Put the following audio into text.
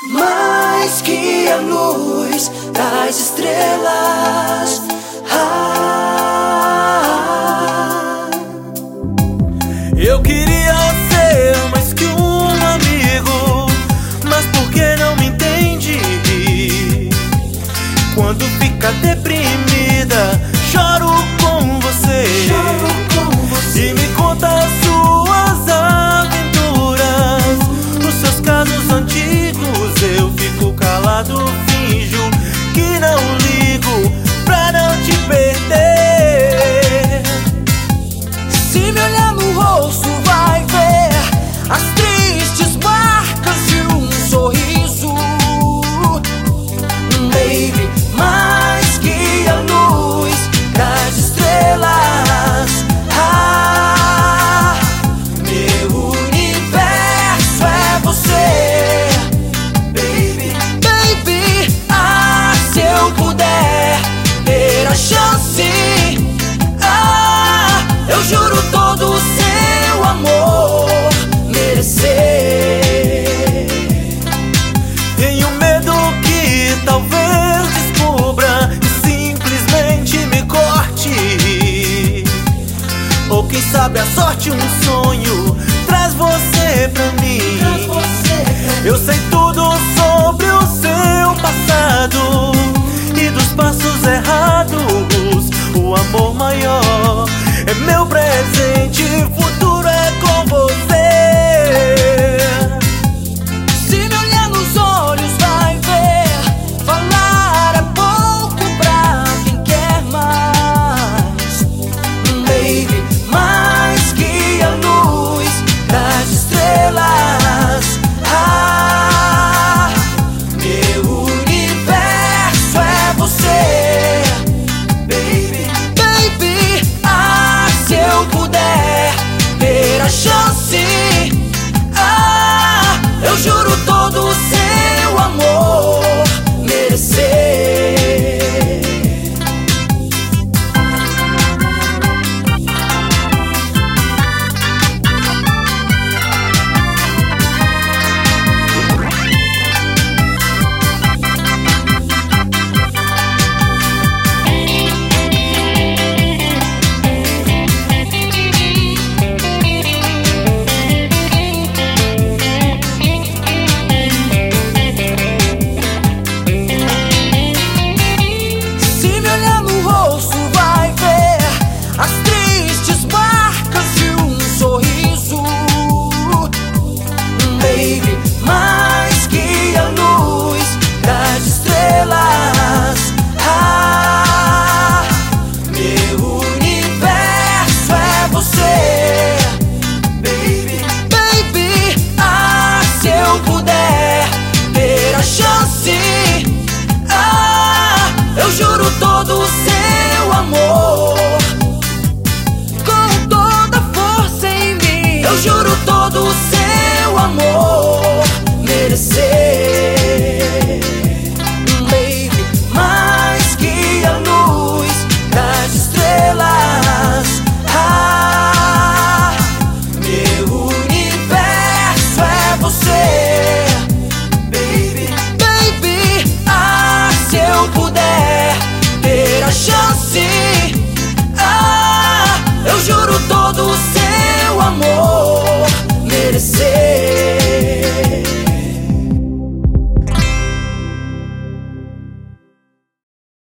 Mais que a luz das estrelas. Eu queria ser mais que um amigo, mas por que não me entende? Quando fica deprimida, choro com você. E me conta as suas aventuras, os seus casos antigos. Eu fico calado, finjo que não ligo pra não te perder. Se me olhar no rosto vai ver as tristes marcas de um sorriso. Baby, mais que a luz das estrelas. Meu universo é você. Baby, baby, se eu puder ter a chance, eu juro todo o seu amor merecer. Tenho medo que talvez descubra e simplesmente me corte. Ou quem sabe a sorte, um sonho traz você pra mim. Eu sei tudo sobre o seu passado e dos passos errados. O amor maior é meu presente, futuro é com você. Se me olhar nos olhos vai ver, falar é pouco pra quem quer mais. Baby, mais que a luz das estrelas. Meu universo é você. Baby, baby, se eu puder ter a chance, eu juro todo o seu amor merecer. As tristes marcas de um sorriso. Baby, mais que a luz das estrelas. Meu universo é você. Baby, baby, se eu puder ter a chance, eu juro todo o seu amor. Eu juro todo o